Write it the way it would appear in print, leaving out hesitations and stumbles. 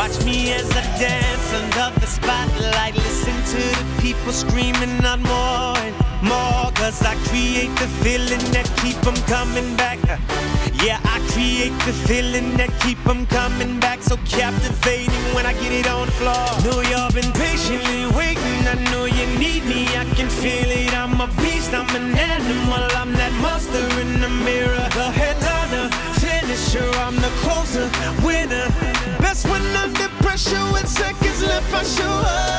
Watch me as I dance under the spotlight. Listen to the people screaming out more and more. Cause I create the feeling that keep them coming back. Yeah, I create the feeling that keep them coming back. So captivating when I get it on the floor. Know y'all been patiently waiting. I know you need me, I can feel it. I'm a beast, I'm an animal. I'm that monster in the mirror. The headliner, finisher, I'm the closer, winner. Best when under pressure with seconds left, I show up.